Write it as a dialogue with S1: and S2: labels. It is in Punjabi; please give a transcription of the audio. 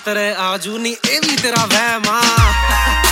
S1: ਤੇਰੇ ਆਜੂ ਨੀ ਇਹ ਵੀ ਤੇਰਾ ਵਹਿਮ ਆ